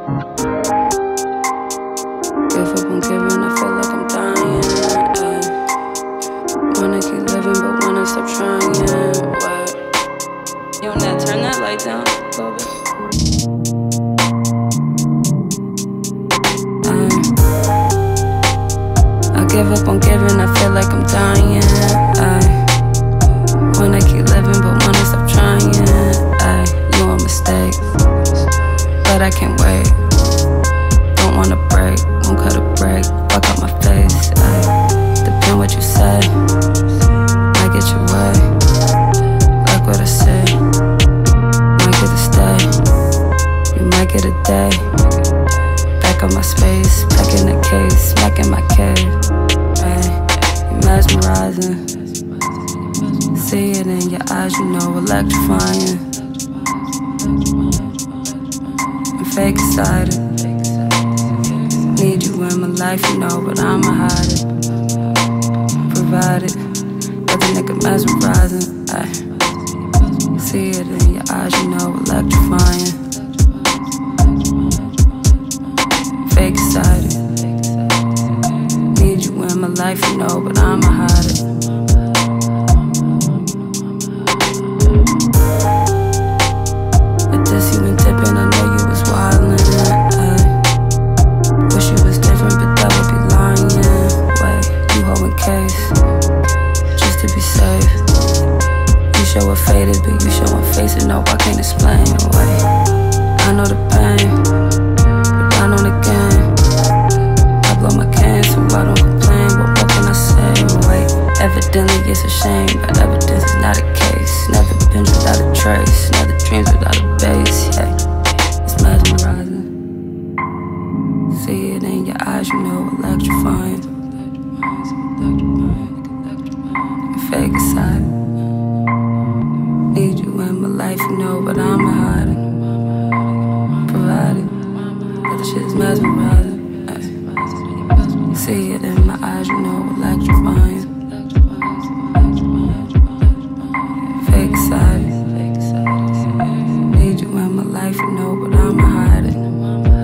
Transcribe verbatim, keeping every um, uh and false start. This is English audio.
Give up on giving, I feel like I'm dying. Ay. Wanna keep living, but wanna stop trying. What? Yo, Nat, turn that light down a little bit. Ay. I give up on giving, I feel like I'm dying. Ay. Wanna keep living, but wanna stop trying. Ay. You a mistake, but I can't wait. Don't wanna break, won't cut a break. Fuck up my face, ay. Depend what you say, might get your way. Like what I say, might get a stay. You might get a day. Back on my space, back in the case, back in my cave. Ay. You mesmerizing. See it in your eyes, you know, electrifying. I'm fake excited. Need you in my life, you know, but I'ma hide it. Provide it, but the nigga mesmerizing. Ay. See it in your eyes, you know, electrifying. Fake excited. Need you in my life, you know, but I'ma hide it. At this you been tipping, I know you was wildin'. Wish you was different, but that would be lying. Wait, you holding case just to be safe. You show it faded, but you showing faces. No, I can't explain. Wait, I know the pain, but down on the game. I blow my can, so I don't complain. But what can I say? Wait, evidently it's a shame, but evidence is not a case. Never been without a trace, never dreams without a base. Yeah, it's mesmerizing. See it in your eyes, you know, electrifying. Fake aside. Need you in my life, you know, but I'ma hide it. Provide it, but the shit's mesmerizing. Ay. See it in my eyes, you know, electrifying. Fake aside. Need you in my life, you know, but I'ma hide it.